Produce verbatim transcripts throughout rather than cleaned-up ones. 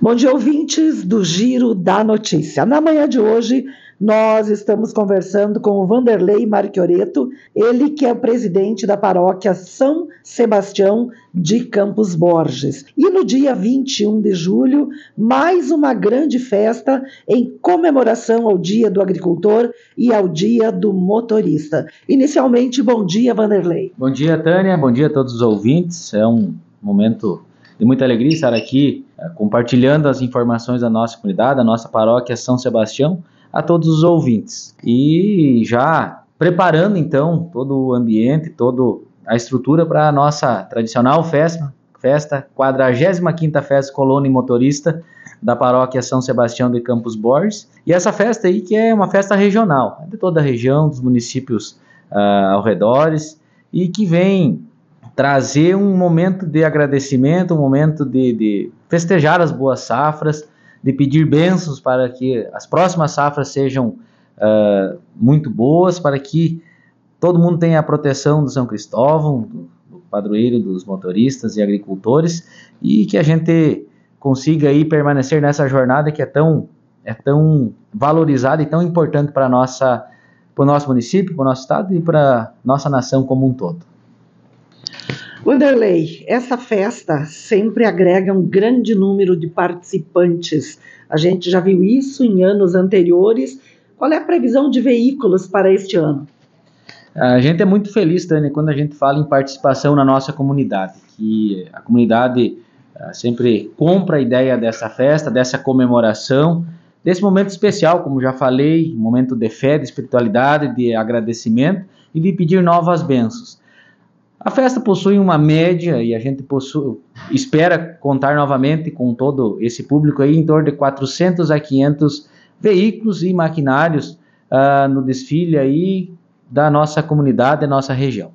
Bom dia, ouvintes do Giro da Notícia. Na manhã de hoje, nós estamos conversando com o Vanderlei Marchioretto, ele que é o presidente da paróquia São Sebastião de Campos Borges. E no dia vinte e um de julho, mais uma grande festa em comemoração ao Dia do Agricultor e ao Dia do Motorista. Inicialmente, bom dia, Vanderlei. Bom dia, Tânia. Bom dia a todos os ouvintes. É um momento de muita alegria estar aqui uh, compartilhando as informações da nossa comunidade, da nossa paróquia São Sebastião, a todos os ouvintes. E já preparando então todo o ambiente, toda a estrutura para a nossa tradicional festa, festa, quadragésima quinta Festa Colônia e Motorista da paróquia São Sebastião de Campos Borges. E essa festa aí que é uma festa regional, de toda a região, dos municípios uh, ao redores, e que vem trazer um momento de agradecimento, um momento de, de festejar as boas safras, de pedir bênçãos para que as próximas safras sejam uh, muito boas, para que todo mundo tenha a proteção do São Cristóvão, do, do padroeiro dos motoristas e agricultores, e que a gente consiga aí permanecer nessa jornada que é tão, é tão valorizada e tão importante para nossa, para o nosso município, para o nosso estado e para a nossa nação como um todo. Vanderlei, essa festa sempre agrega um grande número de participantes. A gente já viu isso em anos anteriores. Qual é a previsão de veículos para este ano? A gente é muito feliz, Tânia, quando a gente fala em participação na nossa comunidade, que a comunidade uh, sempre compra a ideia dessa festa, dessa comemoração, desse momento especial, como já falei, um momento de fé, de espiritualidade, de agradecimento e de pedir novas bênçãos. A festa possui uma média e a gente possui, espera contar novamente com todo esse público aí em torno de quatrocentos a quinhentos veículos e maquinários uh, no desfile aí da nossa comunidade, da nossa região.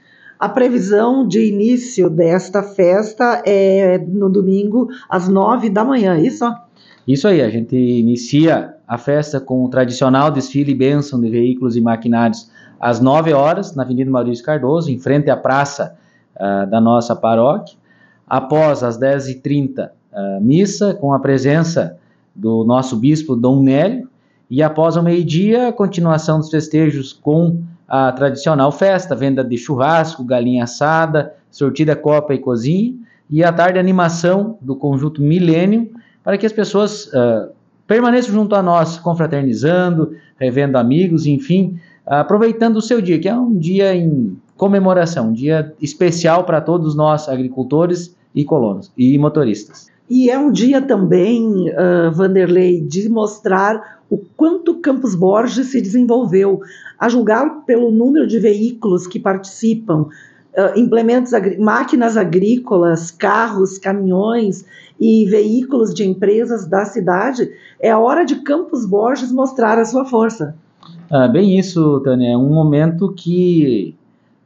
A previsão de início desta festa é no domingo às nove da manhã, isso? Isso aí, a gente inicia a festa com o tradicional desfile e bênção de veículos e maquinários às nove horas, na Avenida Maurício Cardoso, em frente à praça uh, da nossa paróquia. Após, às dez e trinta, uh, missa, com a presença do nosso bispo Dom Nélio. E após o meio-dia, a continuação dos festejos com a tradicional festa, venda de churrasco, galinha assada, sortida, copa e cozinha. E à tarde, a animação do conjunto Milênio, para que as pessoas uh, permaneçam junto a nós, confraternizando, revendo amigos, enfim, aproveitando o seu dia, que é um dia em comemoração, um dia especial para todos nós, agricultores e colonos e motoristas. E é um dia também, uh, Vanderlei, de mostrar o quanto Campos Borges se desenvolveu, a julgar pelo número de veículos que participam, uh, implementos, agri- máquinas agrícolas, carros, caminhões e veículos de empresas da cidade. É a hora de Campos Borges mostrar a sua força. Ah, bem isso, Tânia, é um momento que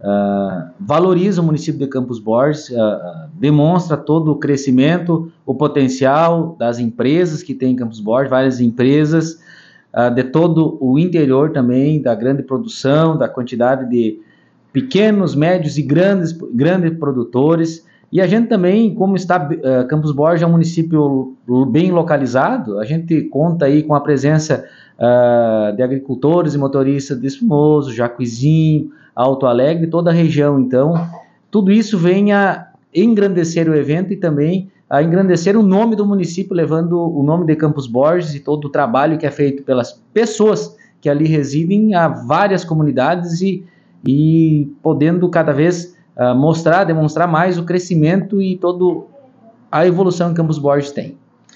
uh, valoriza o município de Campos Borges, uh, demonstra todo o crescimento, o potencial das empresas que tem em Campos Borges, várias empresas uh, de todo o interior também, da grande produção, da quantidade de pequenos, médios e grandes, grandes produtores. E a gente também, como está uh, Campos Borges é um município bem localizado, a gente conta aí com a presença Uh, de agricultores e motoristas de Espumoso, Jacuizinho, Alto Alegre, toda a região. Então, tudo isso vem a engrandecer o evento e também a engrandecer o nome do município, levando o nome de Campos Borges e todo o trabalho que é feito pelas pessoas que ali residem a várias comunidades e, e podendo cada vez uh, mostrar, demonstrar mais o crescimento e toda a evolução que Campos Borges tem.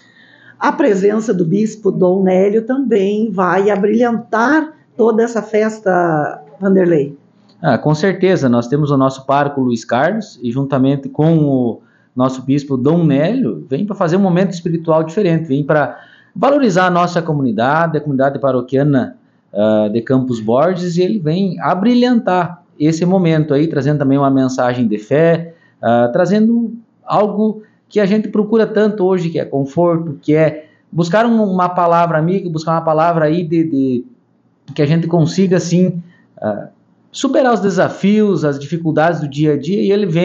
A presença do bispo Dom Nélio também vai abrilhantar toda essa festa, Vanderlei. Ah, com certeza, nós temos o nosso pároco Luiz Carlos e juntamente com o nosso bispo Dom Nélio, vem para fazer um momento espiritual diferente, vem para valorizar a nossa comunidade, a comunidade paroquiana uh, de Campos Borges, e ele vem abrilhantar esse momento aí, trazendo também uma mensagem de fé, uh, trazendo algo que a gente procura tanto hoje, que é conforto, que é buscar um, uma palavra amiga, buscar uma palavra aí de, de que a gente consiga, assim, uh, superar os desafios, as dificuldades do dia a dia, e ele vem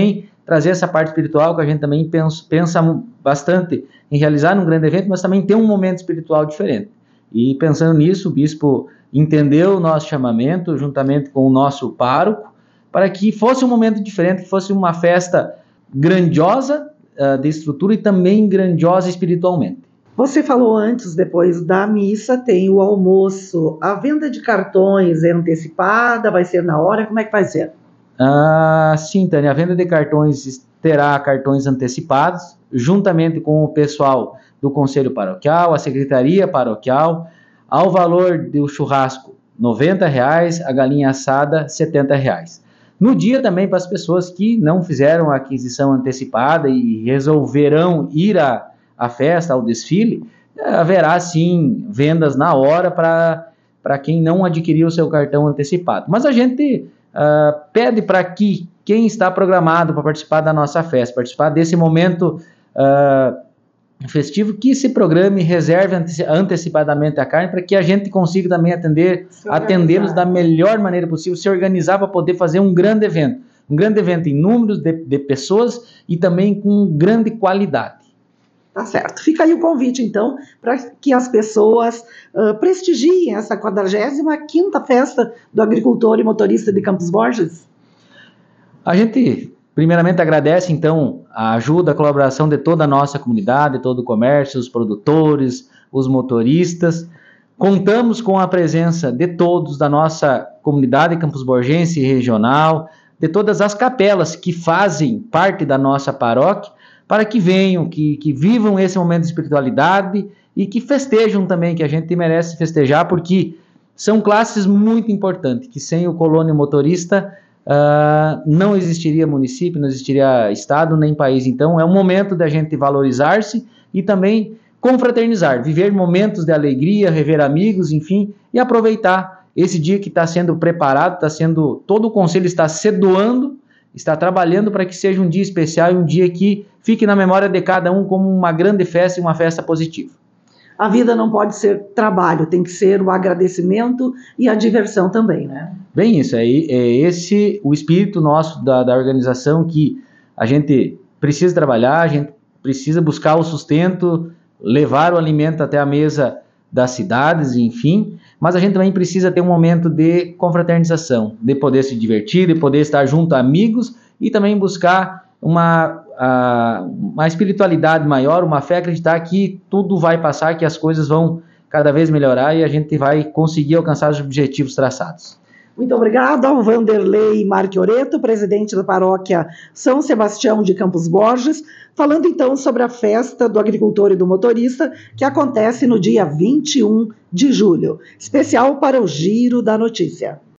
trazer essa parte espiritual que a gente também pensa, pensa bastante em realizar num grande evento, mas também ter um momento espiritual diferente. E pensando nisso, o bispo entendeu o nosso chamamento, juntamente com o nosso pároco, para que fosse um momento diferente, que fosse uma festa grandiosa uh, de estrutura e também grandiosa espiritualmente. Você falou antes, depois da missa, tem o almoço. A venda de cartões é antecipada? Vai ser na hora? Como é que vai ser? Ah, sim, Tânia, a venda de cartões terá cartões antecipados, juntamente com o pessoal do Conselho Paroquial, a Secretaria Paroquial, ao valor do churrasco noventa reais, a galinha assada setenta reais. No dia também, para as pessoas que não fizeram a aquisição antecipada e resolverão ir à, à festa, ao desfile, haverá sim vendas na hora para quem não adquiriu o seu cartão antecipado. Mas a gente uh, pede para que quem está programado para participar da nossa festa, participar desse momento uh, festivo, que se programe, reserve antecipadamente a carne para que a gente consiga também atender, atendê-los da melhor maneira possível, se organizar para poder fazer um grande evento. Um grande evento em números de, de pessoas e também com grande qualidade. Tá certo. Fica aí o convite, então, para que as pessoas uh, prestigiem essa quadragésima quinta festa do agricultor e motorista de Campos Borges. A gente primeiramente agradece, então, a ajuda, a colaboração de toda a nossa comunidade, todo o comércio, os produtores, os motoristas. Contamos com a presença de todos da nossa comunidade campusborgense e regional, de todas as capelas que fazem parte da nossa paróquia, para que venham, que, que vivam esse momento de espiritualidade e que festejam também, que a gente merece festejar, porque são classes muito importantes, que sem o colono e motorista Uh, não existiria município, não existiria estado nem país. Então é um momento da gente valorizar-se e também confraternizar, viver momentos de alegria, rever amigos, enfim, e aproveitar esse dia que está sendo preparado, está sendo, todo o conselho está se doando, está trabalhando para que seja um dia especial e um dia que fique na memória de cada um como uma grande festa e uma festa positiva. A vida não pode ser trabalho, tem que ser o agradecimento e a diversão também, né? Bem isso, é, é esse o espírito nosso da, da organização, que a gente precisa trabalhar, a gente precisa buscar o sustento, levar o alimento até a mesa das cidades, enfim, mas a gente também precisa ter um momento de confraternização, de poder se divertir, de poder estar junto a amigos e também buscar uma, a, uma espiritualidade maior, uma fé, acreditar que tudo vai passar, que as coisas vão cada vez melhorar e a gente vai conseguir alcançar os objetivos traçados. Muito obrigado ao Vanderlei Marchioretto, presidente da paróquia São Sebastião de Campos Borges, falando então sobre a festa do agricultor e do motorista, que acontece no dia vinte e um de julho, especial para o Giro da Notícia.